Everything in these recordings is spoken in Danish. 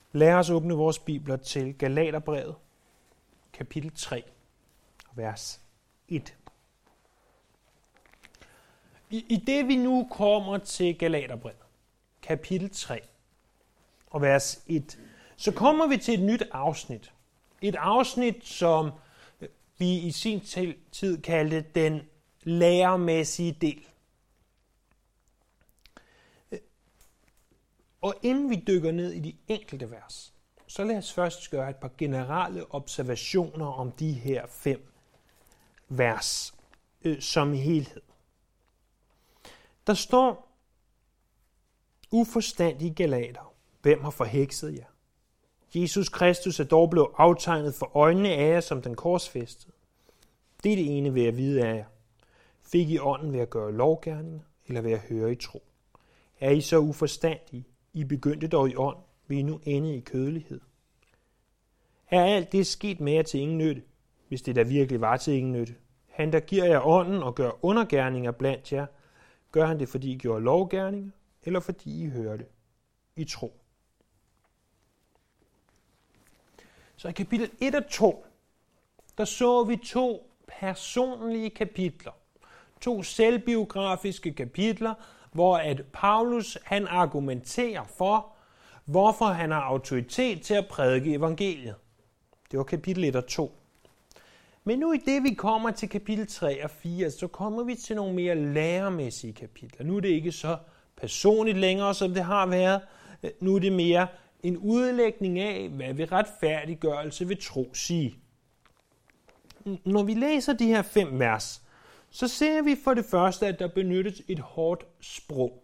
Lad os åbne vores bibler til Galaterbrevet, kapitel 3, vers 1. I det vi nu kommer til Galaterbrevet, kapitel 3 og vers 1, så kommer vi til et nyt afsnit. Et afsnit, som vi i sin tid kaldte den læremæssige del. Og inden vi dykker ned i de enkelte vers, så lad os først gøre et par generelle observationer om de her 5 vers som helhed. Der står, uforstandige galater, hvem har forhekset jer? Jesus Kristus er dog blevet aftegnet for øjnene af jer som den korsfæstede. Det er det ene ved at vide af jer. Fik I ånden ved at gøre lovgerninger, eller ved at høre i tro? Er I så uforstandige? I begyndte dog i ånd, vil I nu ende i kødelighed. Er alt det sket med jer til ingen nytte, hvis det der virkelig var til ingen nytte? Han, der giver jer ånden og gør undergerninger blandt jer, gør han det, fordi I gjorde lovgerninger, eller fordi I hørte i tro? Så i kapitel 1 og 2, der så vi 2 personlige kapitler. 2 selvbiografiske kapitler, hvor at Paulus han argumenterer for, hvorfor han har autoritet til at prædike evangeliet. Det var kapitel 1 og 2. Men nu i det, vi kommer til kapitel 3 og 4, så kommer vi til nogle mere læremæssige kapitler. Nu er det ikke så personligt længere, som det har været. Nu er det mere en udlægning af, hvad vil retfærdiggørelse ved tro sige. Når vi læser de her 5 vers, så ser vi for det første, at der benyttes et hårdt sprog.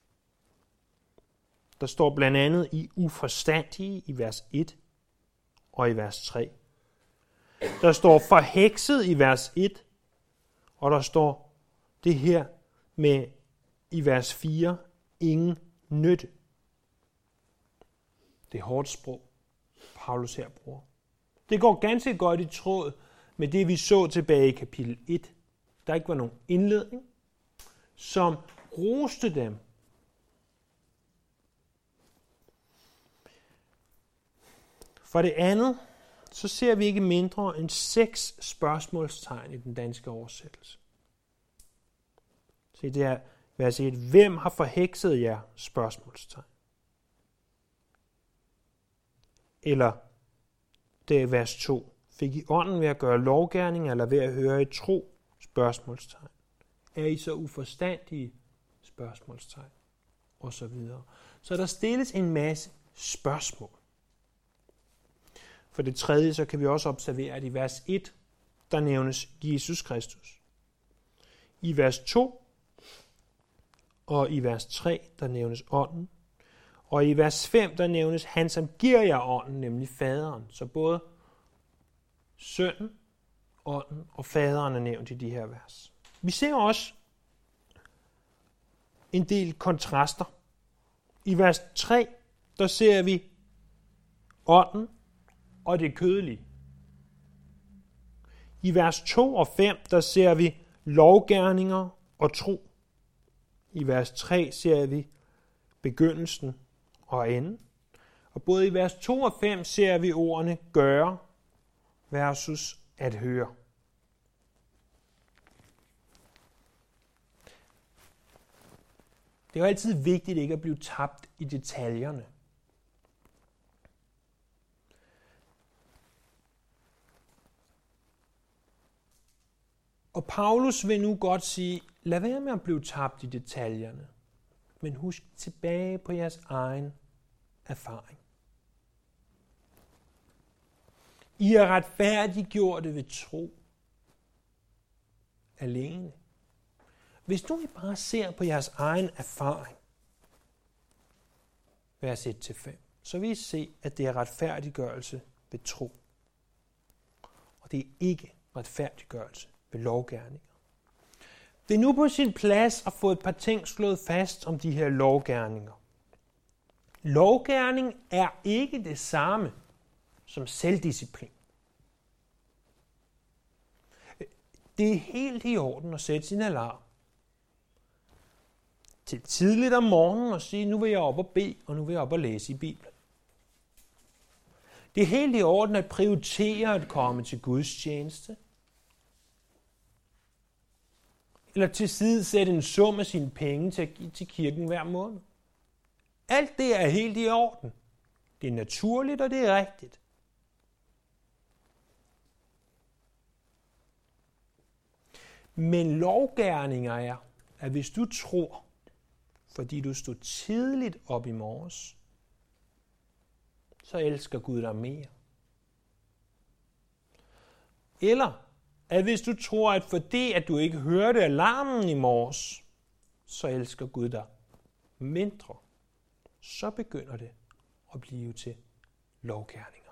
Der står blandt andet i uforstandige i vers 1 og i vers 3. Der står forhekset i vers 1, og der står det her med i vers 4, ingen nytte. Det er hårdt sprog, Paulus her bruger. Det går ganske godt i tråd med det, vi så tilbage i kapitel 1. Der ikke var nogen indledning, som roste dem. For det andet, så ser vi ikke mindre end 6 spørgsmålstegn i den danske oversættelse. Se, det er vers 1. Hvem har forhekset jer? Spørgsmålstegn. Eller det er vers 2. Fik I ånden ved at gøre lovgerning, eller ved at høre i tro? Spørgsmålstegn. Er I så uforstandige? Spørgsmålstegn. Og så videre. Så der stilles en masse spørgsmål. For det tredje, så kan vi også observere, at i vers 1, der nævnes Jesus Kristus. I vers 2 og i vers 3, der nævnes ånden. Og i vers 5, der nævnes han, som giver jer ånden, nemlig faderen. Så både sønnen, ånden og faderen er nævnt i de her vers. Vi ser også en del kontraster. I vers 3, der ser vi ånden og det kødelige. I vers 2 og 5, der ser vi lovgerninger og tro. I vers 3 ser vi begyndelsen og enden. Og både i vers 2 og 5 ser vi ordene gøre versus at høre. Det er jo altid vigtigt ikke at blive tabt i detaljerne. Og Paulus vil nu godt sige, lad være med at blive tabt i detaljerne, men husk tilbage på jeres egen erfaring. I er retfærdiggjorte ved tro alene. Hvis nu I bare ser på jeres egen erfaring, vers 1-5, så vil I se, at det er retfærdiggørelse ved tro. Og det er ikke retfærdiggørelse ved lovgerninger. Det er nu på sin plads at få et par ting slået fast om de her lovgerninger. Lovgerning er ikke det samme som selvdisciplin. Det er helt i orden at sætte sin alarm til tidligt om morgenen og sige, nu vil jeg op og bede, og nu vil jeg op og læse i Bibelen. Det er helt i orden at prioritere at komme til Guds tjeneste. Eller tilsidesætte en sum af sine penge til at give til kirken hver måned. Alt det er helt i orden. Det er naturligt, og det er rigtigt. Men lovgerninger er, at hvis du tror, fordi du stod tidligt op i morges, så elsker Gud dig mere. Eller at hvis du tror, at fordi at du ikke hørte alarmen i morges, så elsker Gud dig mindre, så begynder det at blive til lovgerninger.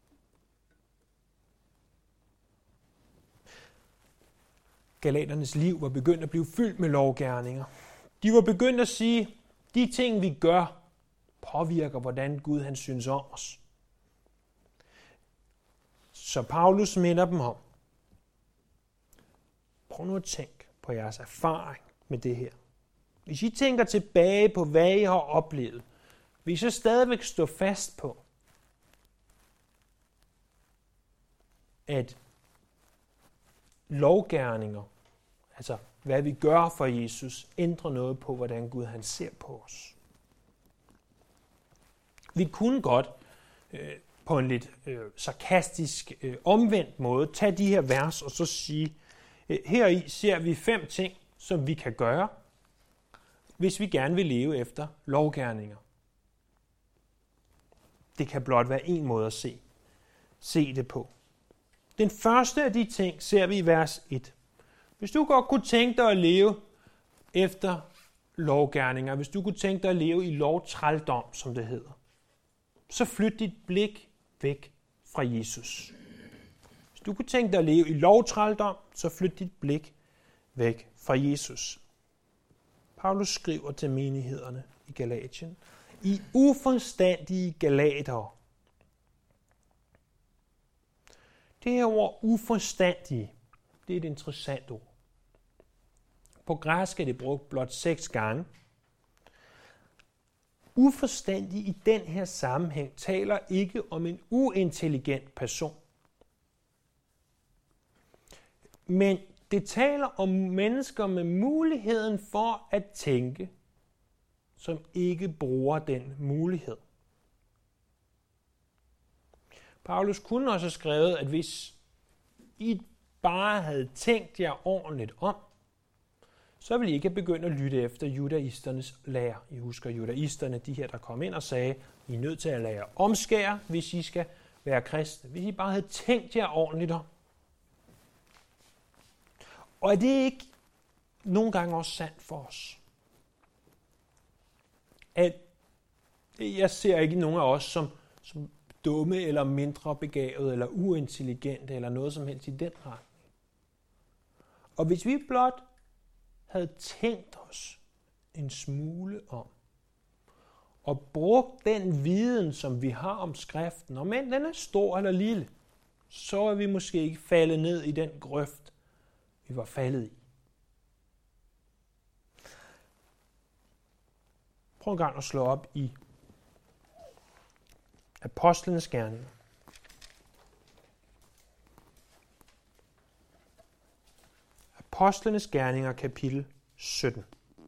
Galaternes liv var begyndt at blive fyldt med lovgerninger. De var begyndt at sige, de ting vi gør, påvirker hvordan Gud han synes om os. Så Paulus minder dem om, prøv nu at tænke på jeres erfaring med det her. Hvis I tænker tilbage på, hvad I har oplevet, vil I så stadigvæk stå fast på, at lovgerninger, altså hvad vi gør for Jesus, ændrer noget på, hvordan Gud han ser på os. Vi kunne godt på en lidt sarkastisk, omvendt måde tage de her vers og så sige, heri ser vi 5 ting, som vi kan gøre, hvis vi gerne vil leve efter lovgerninger. Det kan blot være en måde at se det på. Den første af de ting ser vi i vers 1. Hvis du godt kunne tænke dig at leve efter lovgerninger, hvis du kunne tænke dig at leve i lovtrældom, som det hedder, så flyt dit blik væk fra Jesus. Hvis du kunne tænke dig at leve i lovtrældom, så flyt dit blik væk fra Jesus. Paulus skriver til menighederne i Galatien, I uforstandige galatere. Det her ord uforstandige, det er et interessant ord. På græsk er det brugt blot 6 gange. Uforstandig i den her sammenhæng taler ikke om en uintelligent person. Men det taler om mennesker med muligheden for at tænke, som ikke bruger den mulighed. Paulus kunne også have skrevet, at hvis I bare havde tænkt jer ordentligt om, så ville I ikke begynde at lytte efter judaisternes lære. I husker judaisterne, de her, der kom ind og sagde, I er nødt til at lære omskære, hvis I skal være kristne. Hvis I bare havde tænkt jer ordentligt om. Og er det ikke nogle gange også sandt for os? At jeg ser ikke nogen af os som dumme eller mindre begavede eller uintelligente eller noget som helst i den retning. Og hvis vi blot havde tænkt os en smule om og brugt den viden, som vi har om skriften, om end den er stor eller lille, så er vi måske ikke faldet ned i den grøft, vi var faldet i. Prøv en gang at slå op i Apostlenes Gerninger. Apostlenes Gerninger, kapitel 17.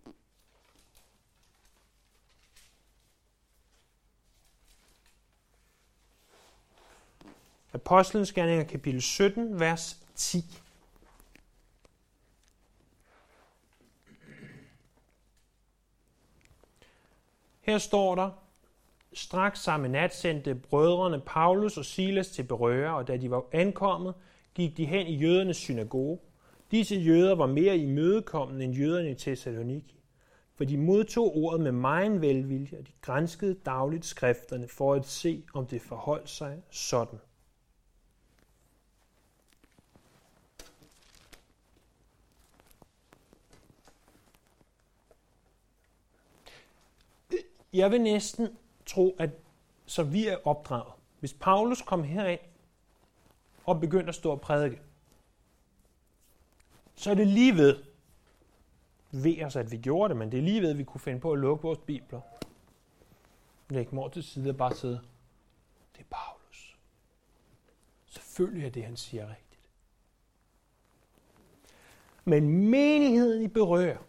Apostlenes Gerninger, kapitel 17, vers 10. Her står der, straks samme nat sendte brødrene Paulus og Silas til Berøa, og da de var ankommet, gik de hen i jødernes synagoge. Disse jøder var mere imødekommende end jøderne i Thessaloniki, for de modtog ordet med megen velvilje, og de granskede dagligt skrifterne for at se, om det forholdt sig sådan. Jeg vil næsten tro, at så vi er opdraget. Hvis Paulus kom herind og begyndte at stå og prædike, så er det lige ved os, at vi gjorde det, men det er lige ved, at vi kunne finde på at lukke vores bibler. Læg mor til side og bare sidde. Det er Paulus. selvfølgelig er det, han siger, rigtigt. Men menigheden i Berør,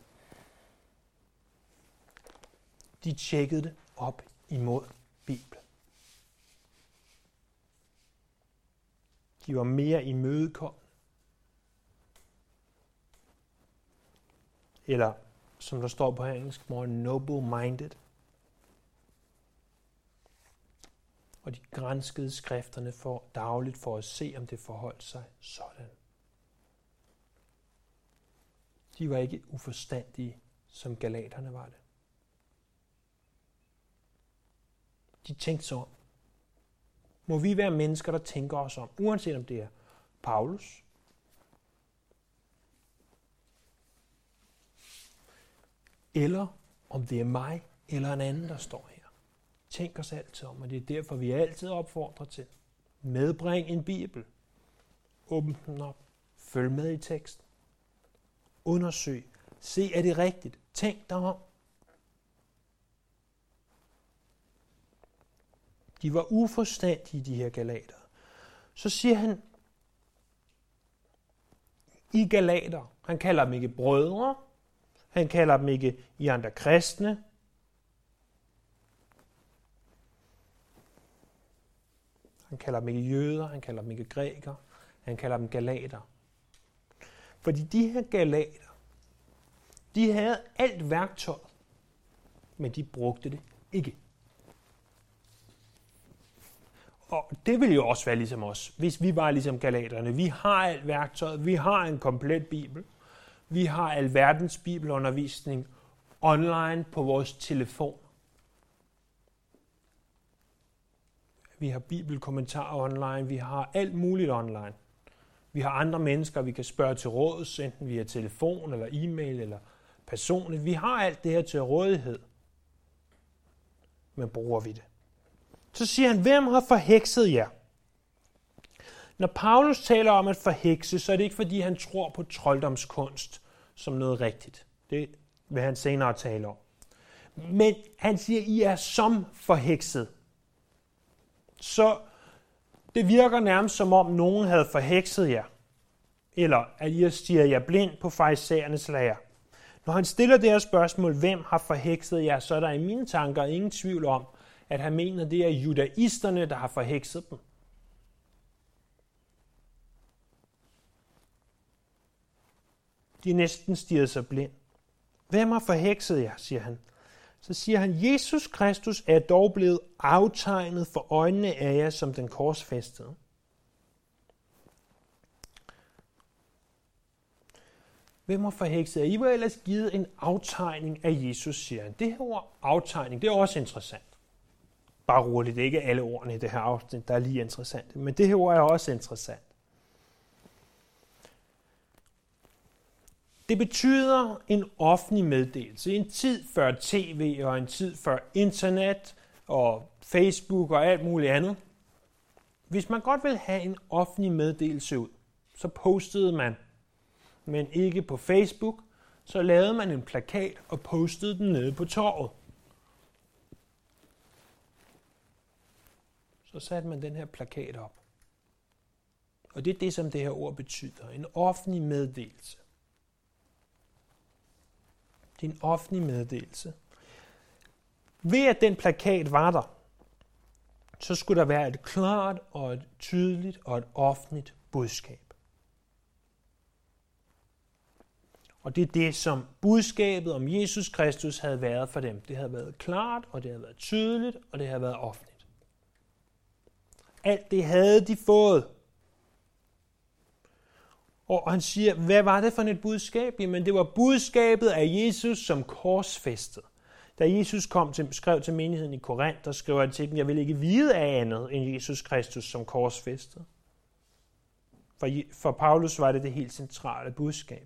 de tjekkede det op imod Bibelen. De var mere imødekommende. Eller, som der står på engelsk, more noble-minded. Og de granskede skrifterne for dagligt for at se, om det forholdt sig sådan. De var ikke uforstandige, som galaterne var det. De tænkte så om. Må vi være mennesker, der tænker os om, uanset om det er Paulus, eller om det er mig eller en anden, der står her. Tænk os altid om, og det er derfor, vi altid opfordrer til. Medbring en bibel. Åbn den op. Følg med i teksten. Undersøg. Se, er det rigtigt? Tænk dig om. De var uforstandige, de her galater. Så siger han, I galater, han kalder dem ikke brødre, han kalder dem ikke I andre kristne. Han kalder dem ikke jøder, han kalder dem ikke grækere, han kalder dem galater. Fordi de her galater, de havde alt værktøj, men de brugte det ikke. Og det ville jo også være ligesom os, hvis vi var ligesom galaterne. Vi har alt værktøjet, vi har en komplet bibel, vi har alverdens bibelundervisning online på vores telefon. Vi har bibelkommentarer online, vi har alt muligt online. Vi har andre mennesker, vi kan spørge til råds, enten via telefon eller e-mail eller personligt. Vi har alt det her til rådighed. Men bruger vi det? Så siger han, hvem har forhekset jer? Når Paulus taler om at forhekse, så er det ikke fordi han tror på trolddomskunst som noget rigtigt. Det vil han senere tale om. Men han siger, I er som forhekset. Så det virker nærmest som om nogen havde forhekset jer. Eller at I har stirret jer blind på farisæernes lære. Når han stiller det her spørgsmål, hvem har forhekset jer, så er der i mine tanker ingen tvivl om, at han mener, det er judaisterne, der har forhekset dem. De næsten stirret sig blind. Hvem har forhekset jer, siger han. Så siger han, Jesus Kristus er dog blevet aftegnet for øjnene af jer som den korsfæstede. Hvem har forhekset jer? I var ellers givet en aftegning af Jesus, siger han. Det her ord, aftegning, det er også interessant. Bare roligt, det er ikke alle ordene i det her afsnit, der er lige interessante, men det her ord er også interessant. Det betyder en offentlig meddelelse. En tid før tv og en tid før internet og Facebook og alt muligt andet. Hvis man godt vil have en offentlig meddelelse ud, så postede man, men ikke på Facebook, så lavede man en plakat og postede den nede på torvet. Så satte man den her plakat op. Og det er det, som det her ord betyder. En offentlig meddelelse. Det er en offentlig meddelelse. Ved at den plakat var der, så skulle der være et klart og et tydeligt og et offentligt budskab. Og det er det, som budskabet om Jesus Kristus havde været for dem. Det havde været klart, og det havde været tydeligt, og det havde været offentligt. Alt det havde de fået. Og han siger, hvad var det for et budskab? Jamen, det var budskabet af Jesus som korsfæstet. Da Jesus skrev til menigheden i Korinth, der skrev han til dem, jeg vil ikke vide af andet end Jesus Kristus som korsfæstet. For Paulus var det helt centrale budskab.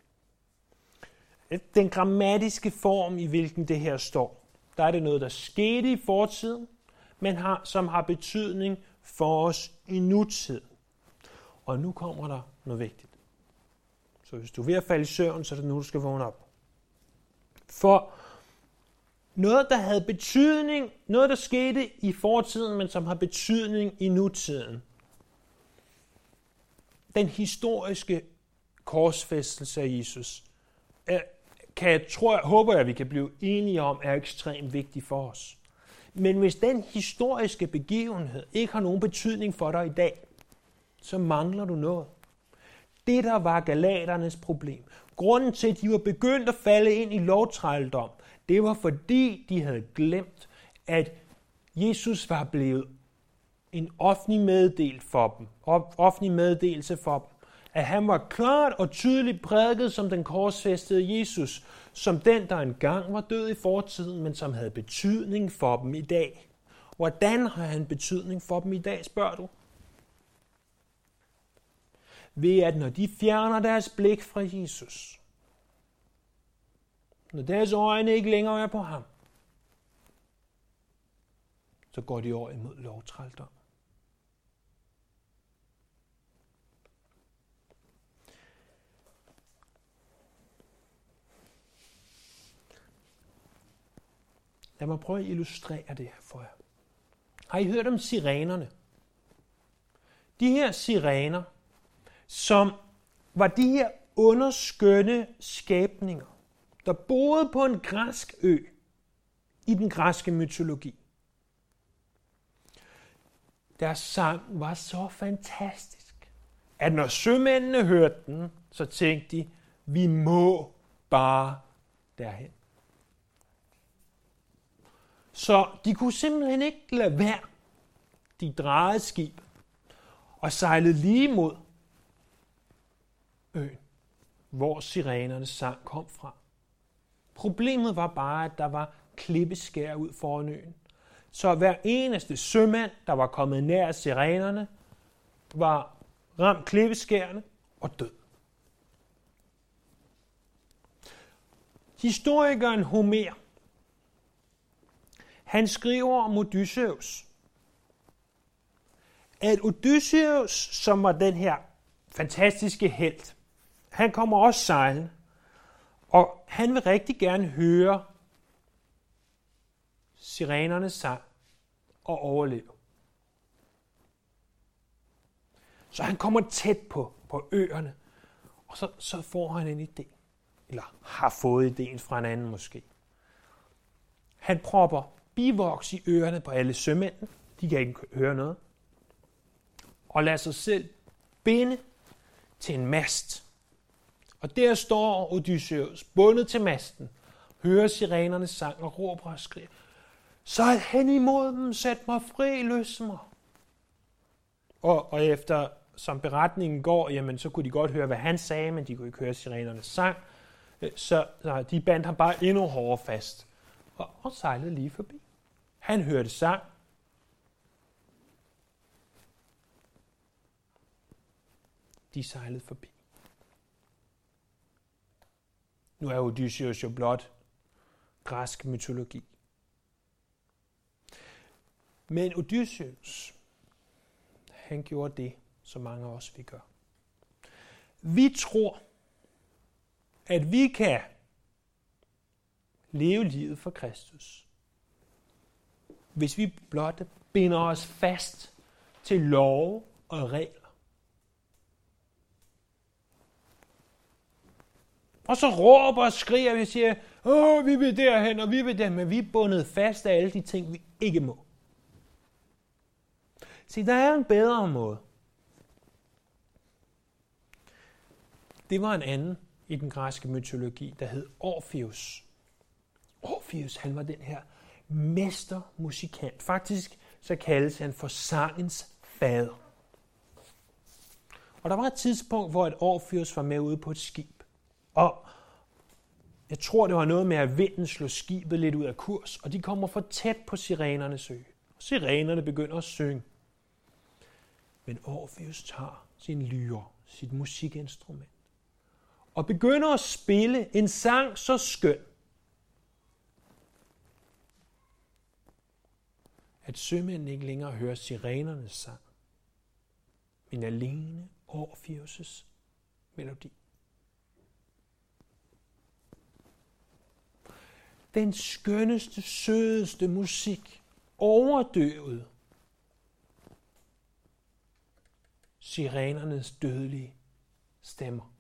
Den grammatiske form, i hvilken det her står, der er det noget, der skete i fortiden, men som har betydning for os i nutiden. Og nu kommer der noget vigtigt. Så hvis du er ved at falde i søvn, så er det nu, du skal vågne op. For noget, der havde betydning, noget, der skete i fortiden, men som har betydning i nutiden, den historiske korsfæstelse af Jesus, håber jeg, vi kan blive enige om, er ekstremt vigtig for os. Men hvis den historiske begivenhed ikke har nogen betydning for dig i dag, så mangler du noget. Det, der var galaternes problem, grunden til, at de var begyndt at falde ind i lovtrældom, det var fordi, de havde glemt, at Jesus var blevet en offentlig meddelelse for dem. At han var klart og tydeligt prædiket som den korsfæstede Jesus, som den, der engang var død i fortiden, men som havde betydning for dem i dag. Hvordan har han betydning for dem i dag, spørger du? Ved at når de fjerner deres blik fra Jesus, når deres øjne ikke længere er på ham, så går de over imod lovtrældom. Lad mig prøve at illustrere det her for jer. Har I hørt om sirenerne? De her sirener, som var de her underskønne skabninger, der boede på en græsk ø i den græske mytologi. Deres sang var så fantastisk, at når sømændene hørte den, så tænkte de, vi må bare derhen. Så de kunne simpelthen ikke lade være. De drejede skib og sejlede lige mod øen, hvor sirenernes sang kom fra. Problemet var bare, at der var klippeskær ud foran øen. Så hver eneste sømand, der var kommet nær sirenerne, var ramt klippeskærene og død. Historikeren Homer, han skriver om Odysseus, at Odysseus, som var den her fantastiske helt, han kommer også sejlende, og han vil rigtig gerne høre sirenernes sang og overleve. Så han kommer tæt på øerne, og så får han en idé, eller har fået ideen fra en anden måske. Han propper bivoks i ørerne på alle sømændene, de kan ikke høre noget, og lader sig selv binde til en mast. Og der står Odysseus bundet til masten, hører sirenernes sang og råber og skriger, sejl hen imod dem, sæt mig fri, løs mig. Og efter som beretningen går, jamen så kunne de godt høre, hvad han sagde, men de kunne ikke høre sirenernes sang. Så de bandt ham bare endnu hårdere fast og sejlede lige forbi. Han hørte sang. De sejlede forbi. Nu er Odysseus jo blot græsk mytologi. Men Odysseus, han gjorde det, som mange af os vi gør. Vi tror, at vi kan leve livet for Kristus, hvis vi blot binder os fast til love og regler. Og så råber og skriger, vi siger, vi vil derhen, og vi vil derhen, men vi er bundet fast af alle de ting, vi ikke må. Se, der er en bedre måde. Det var en anden i den græske mytologi, der hed Orpheus. Orpheus, han var den her mestermusikant. Faktisk så kaldes han for sangens fader. Og der var et tidspunkt, hvor et Orpheus var med ude på et skib. Og jeg tror, det var noget med, at vinden slog skibet lidt ud af kurs, og de kommer for tæt på sirenernes ø. Og sirenerne begynder at synge. Men Orpheus tager sin lyre, sit musikinstrument, og begynder at spille en sang så skøn, at sømændene ikke længere hører sirenernes sang, men alene Orpheus' melodi. Den skønneste, sødeste musik overdøvet sirenernes dødelige stemmer.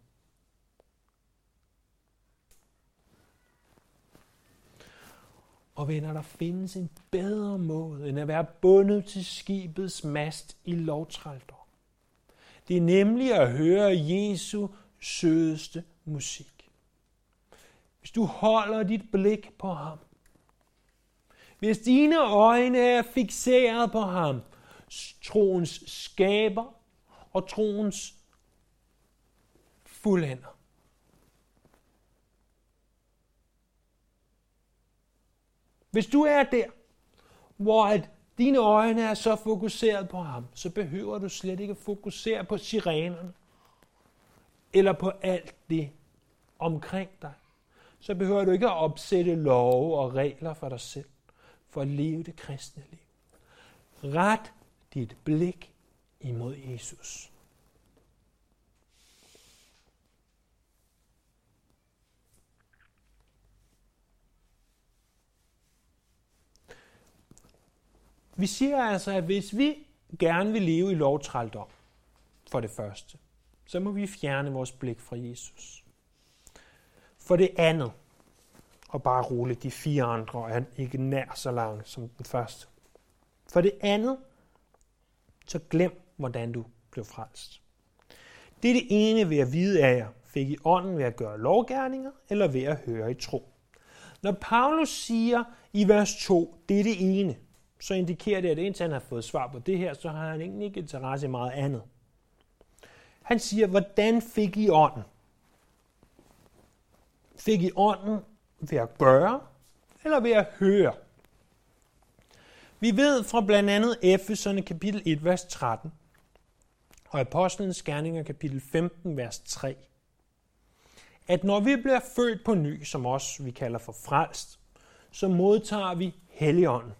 Og venner, der findes en bedre måde, end at være bundet til skibets mast i lovtrældom. Det er nemlig at høre Jesu sødeste musik. Hvis du holder dit blik på ham, hvis dine øjne er fikseret på ham, troens skaber og troens fuldender. Hvis du er der, hvor at dine øjne er så fokuseret på ham, så behøver du slet ikke at fokusere på sirenerne eller på alt det omkring dig. Så behøver du ikke at opsætte love og regler for dig selv for at leve det kristne liv. Ret dit blik imod Jesus. Vi siger altså, at hvis vi gerne vil leve i lovtrældom, for det første, så må vi fjerne vores blik fra Jesus. For det andet, og bare roligt, de 4 andre er ikke nær så lange som den første. For det andet, så glem, hvordan du blev frelst. Det er det ene ved at vide af jer, fik I ånden ved at gøre lovgerninger, eller ved at høre i tro. Når Paulus siger i vers 2, det er det ene, så indikerer det, at indtil han har fået svar på det her, så har han egentlig ikke interesse i meget andet. Han siger, hvordan fik I ånden? Fik I ånden ved at gøre, eller ved at høre? Vi ved fra blandt andet Efeserne kapitel 1, vers 13, og Apostlenes Gerninger kapitel 15, vers 3, at når vi bliver født på ny, som også vi kalder for frelst, så modtager vi Helligånden.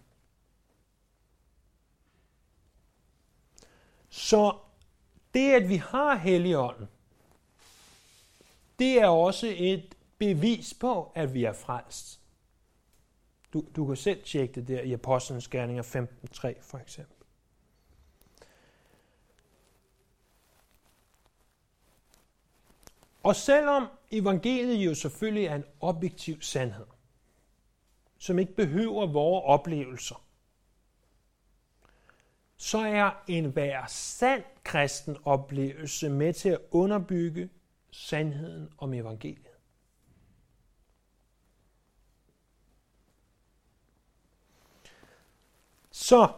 Så det, at vi har Helligånden, det er også et bevis på, at vi er frelst. Du kan selv tjekke det der i Apostlenes Gerninger 15:3 for eksempel. Og selvom evangeliet jo selvfølgelig er en objektiv sandhed, som ikke behøver vores oplevelser, så er enhver sand kristen oplevelse med til at underbygge sandheden om evangeliet. Så,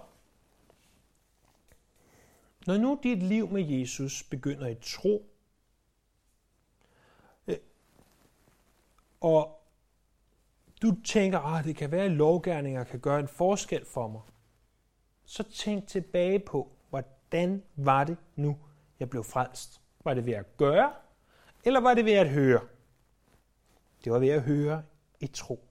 når nu dit liv med Jesus begynder i tro, og du tænker, at det kan være, at lovgerninger kan gøre en forskel for mig, så tænk tilbage på, hvordan var det nu, jeg blev frelst? Var det ved at gøre, eller var det ved at høre? Det var ved at høre i tro.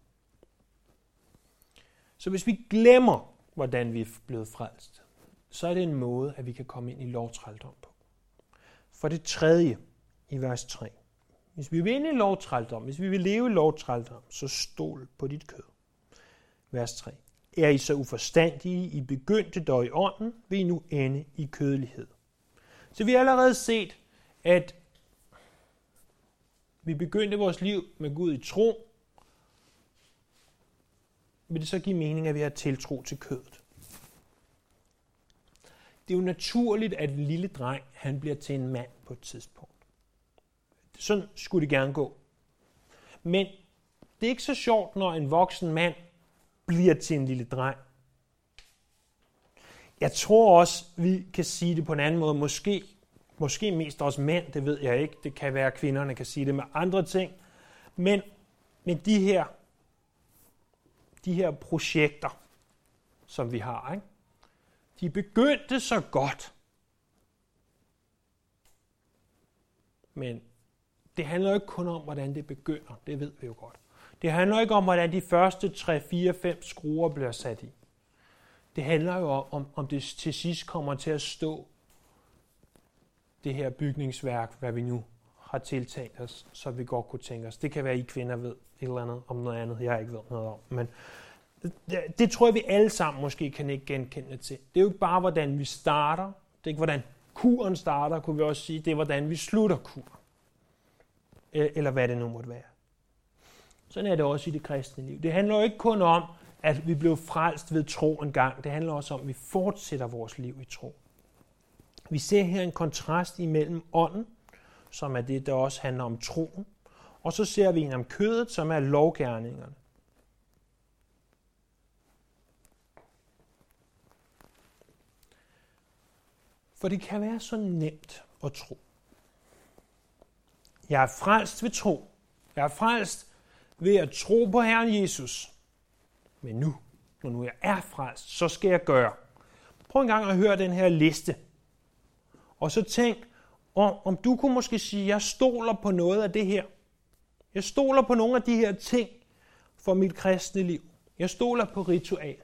Så hvis vi glemmer, hvordan vi er blevet frelst, så er det en måde, at vi kan komme ind i lovtrældom på. For det tredje, i vers 3. Hvis vi vil ind i lovtrældom, hvis vi vil leve i lovtrældom, så stol på dit kød. Vers 3. Er I så uforstandige, I begyndte dog i ånden, vil I nu ende i kødelighed. Så vi har allerede set, at vi begyndte vores liv med Gud i tro. Vil det så give mening, at vi har tiltro til kødet? Det er jo naturligt, at en lille dreng, han bliver til en mand på et tidspunkt. Sådan skulle det gerne gå. Men det er ikke så sjovt, når en voksen mand bliver til en lille dreng. Jeg tror også, vi kan sige det på en anden måde. Måske mest også mænd, det ved jeg ikke. Det kan være, at kvinderne kan sige det med andre ting. Men de her projekter, som vi har, ikke? De begyndte så godt. Men det handler ikke kun om, hvordan det begynder. Det ved vi jo godt. Det handler ikke om, hvordan de første 3, 4, 5 skruer bliver sat i. Det handler jo om det til sidst kommer til at stå det her bygningsværk, hvad vi nu har tiltænkt os, så vi godt kunne tænke os. Det kan være, I kvinder ved et eller andet om noget andet, jeg ikke ved noget om. Men det tror jeg, vi alle sammen måske kan ikke genkende til. Det er jo ikke bare, hvordan vi starter. Det er ikke, hvordan kuren starter, kunne vi også sige, det er, hvordan vi slutter kuren. Eller hvad det nu måtte være. Sådan er det også i det kristne liv. Det handler jo ikke kun om, at vi blev frelst ved tro en gang. Det handler også om, at vi fortsætter vores liv i tro. Vi ser her en kontrast imellem ånden, som er det, der også handler om troen, og så ser vi en om kødet, som er lovgerningerne. For det kan være så nemt at tro. Jeg er frelst ved tro. Jeg er frelst ved at tro på Herren Jesus. Men når nu jeg er frelst, så skal jeg gøre. Prøv en gang at høre den her liste. Og så tænk, om du kunne måske sige, at jeg stoler på noget af det her. Jeg stoler på nogle af de her ting for mit kristne liv. Jeg stoler på ritual.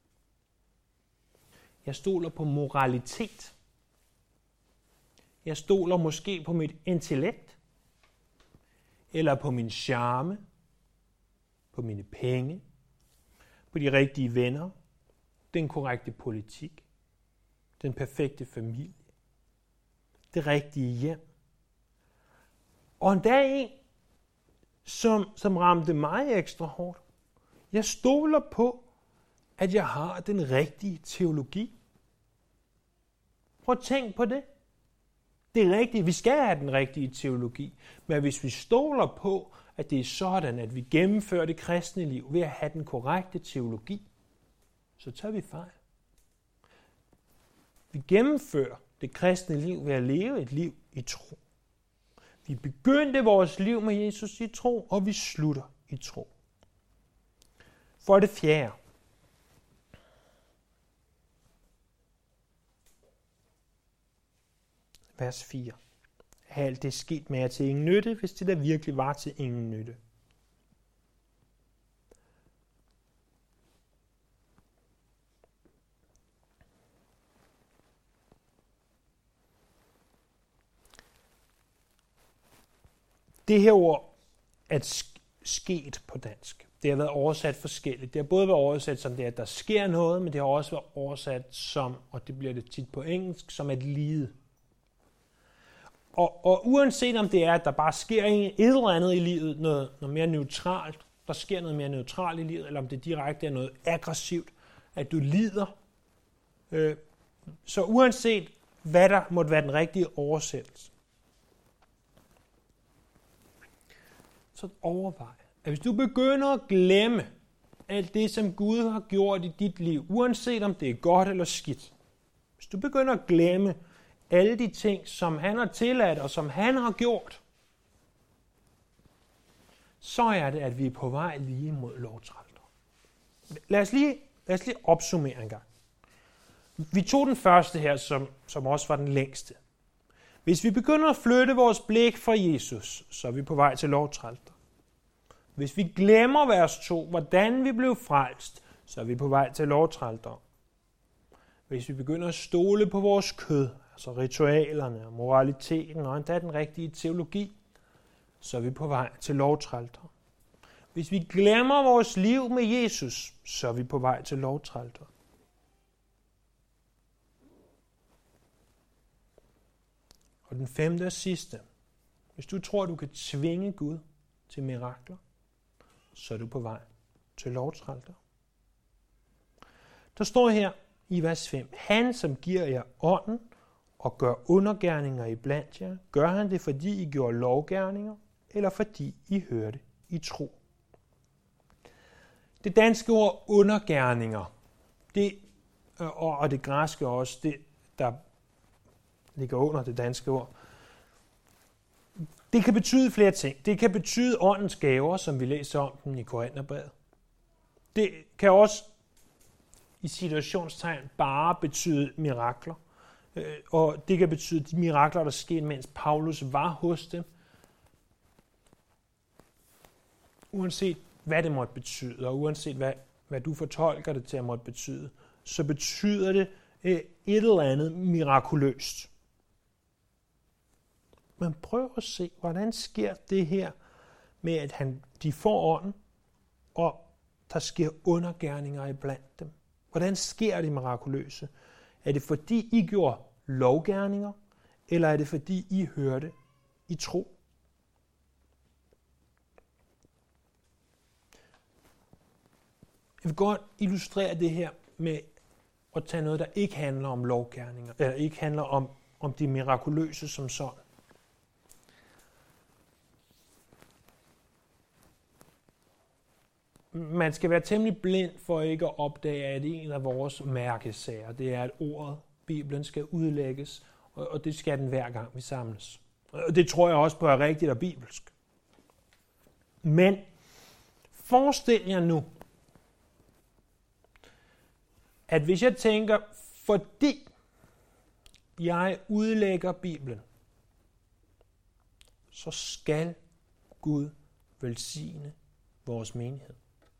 Jeg stoler på moralitet. Jeg stoler måske på mit intellekt. Eller på min charme. På mine penge. På de rigtige venner. Den korrekte politik. Den perfekte familie. Det rigtige hjem. Og endda en, som ramte mig ekstra hårdt. Jeg stoler på, at jeg har den rigtige teologi. Prøv at tænk på det. Det er rigtigt, vi skal have den rigtige teologi. Men hvis vi stoler på, at det er sådan, at vi gennemfører det kristne liv ved at have den korrekte teologi, så tager vi fejl. Vi gennemfører det kristne liv ved at leve et liv i tro. Vi begyndte vores liv med Jesus i tro, og vi slutter i tro. For det fjerde. Vers 4. Alt det sket med jer til ingen nytte, hvis det der virkelig var til ingen nytte. Det her ord er sket på dansk. Det har været oversat forskelligt. Det har både været oversat som det, at der sker noget, men det har også været oversat som, og det bliver det tit på engelsk, som at lide. Og uanset om det er, at der bare sker et eller andet i livet, noget mere neutralt, der sker noget mere neutralt i livet, eller om det direkte er noget aggressivt, at du lider, så uanset hvad der måtte være den rigtige oversættelse, så overvej, at hvis du begynder at glemme alt det, som Gud har gjort i dit liv, uanset om det er godt eller skidt, hvis du begynder at glemme alle de ting, som han har tilladt og som han har gjort, så er det, at vi er på vej lige mod lovtrælter. Lad os lige opsummere en gang. Vi tog den første her, som også var den længste. Hvis vi begynder at flytte vores blik fra Jesus, så er vi på vej til lovtrælter. Hvis vi glemmer vers 2, hvordan vi blev frelst, så er vi på vej til lovtrælter. Hvis vi begynder at stole på vores kød, altså ritualerne og moraliteten og endda den rigtige teologi, så er vi på vej til lovtrælter. Hvis vi glemmer vores liv med Jesus, så er vi på vej til lovtrælter. Og den femte og sidste. Hvis du tror, du kan tvinge Gud til mirakler, så er du på vej til lovtrælter. Der står her i vers 5. Han, som giver jer ånden og gør undergerninger iblandt jer, gør han det, fordi I gjorde lovgerninger, eller fordi I hørte i tro. Det danske ord undergerninger, og det græske også, det der ligger under det danske ord, det kan betyde flere ting. Det kan betyde åndens gaver, som vi læser om dem i Korintherbrevet. Det kan også i situationstegn bare betyde mirakler. Og det kan betyde de mirakler, der skete, mens Paulus var hos dem. Uanset hvad det måtte betyde, og uanset hvad du fortolker det til at måtte betyde, så betyder det et eller andet mirakuløst. Men prøv at se, hvordan sker det her med, at de får ånden, og der sker undergerninger iblandt dem. Hvordan sker det mirakuløse? Er det fordi I gjorde lovgerninger, eller er det fordi I hørte i tro? Jeg vil godt illustrere det her med at tage noget, der ikke handler om lovgerninger, eller ikke handler om det mirakuløse som sådan. Man skal være temmelig blind for ikke at opdage, at en af vores mærkesager, det er, at ordet, Bibelen, skal udlægges, og det skal den hver gang vi samles. Og det tror jeg også på er rigtigt og bibelsk. Men forestil jer nu, at hvis jeg tænker, fordi jeg udlægger Bibelen, så skal Gud velsigne vores menighed.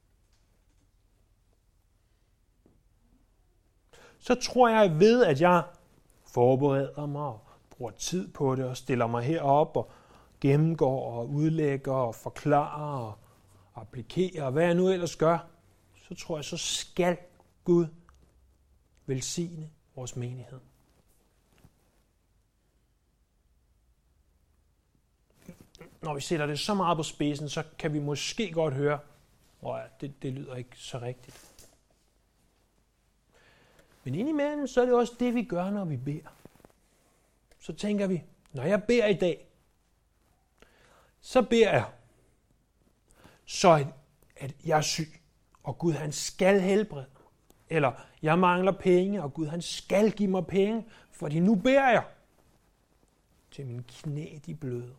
Så tror jeg ved, at jeg forbereder mig og bruger tid på det og stiller mig herop og gennemgår og udlægger og forklarer og applikerer og hvad jeg nu ellers gør, så tror jeg, så skal Gud velsigne vores menighed. Når vi sætter det så meget på spidsen, så kan vi måske godt høre, at det lyder ikke så rigtigt. Men indimellem, så er det også det, vi gør, når vi beder. Så tænker vi, når jeg beder i dag, så beder jeg, så at jeg er syg, og Gud han skal helbrede mig. Eller jeg mangler penge, og Gud han skal give mig penge, fordi nu beder jeg, til mine knæ de bløder.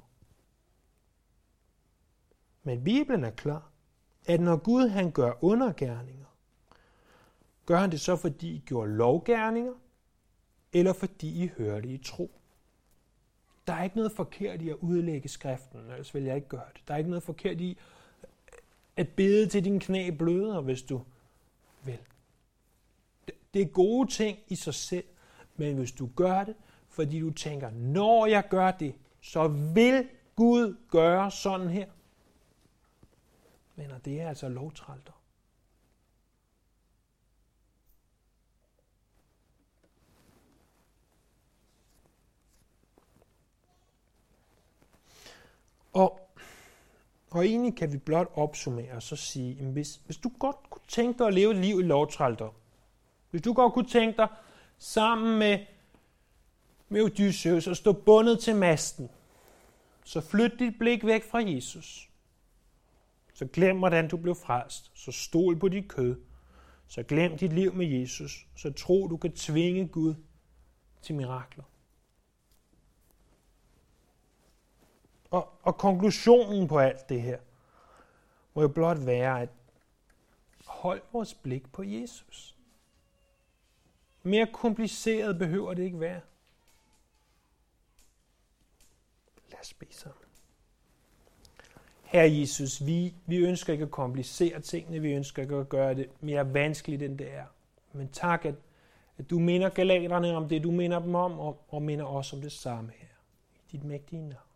Men Bibelen er klar, at når Gud han gør undergerninger, gør han det så, fordi I gjorde lovgerninger, eller fordi I hørte i tro. Der er ikke noget forkert i at udlægge skriften, ellers vil jeg ikke gøre det. Der er ikke noget forkert i at bede til dine knæ bløder, hvis du vil. Det er gode ting i sig selv, men hvis du gør det, fordi du tænker, når jeg gør det, så vil Gud gøre sådan her. Men det er altså lovtralter. Og egentlig kan vi blot opsummere og så sige, at hvis du godt kunne tænke dig at leve et liv i lovtralter, hvis du godt kunne tænke dig sammen med Odysseus at stå bundet til masten, så flyt dit blik væk fra Jesus. Så glem, hvordan du blev frelst. Så stol på dit kød. Så glem dit liv med Jesus. Så tro, du kan tvinge Gud til mirakler. Og konklusionen på alt det her må jo blot være, at hold vores blik på Jesus. Mere kompliceret behøver det ikke være. Lad os bede sammen. Herre Jesus, vi ønsker ikke at komplicere tingene, vi ønsker ikke at gøre det mere vanskeligt, end det er. Men tak, at du minder galaterne om det, du minder dem om, og minder os om det samme her. I dit mægtige navn.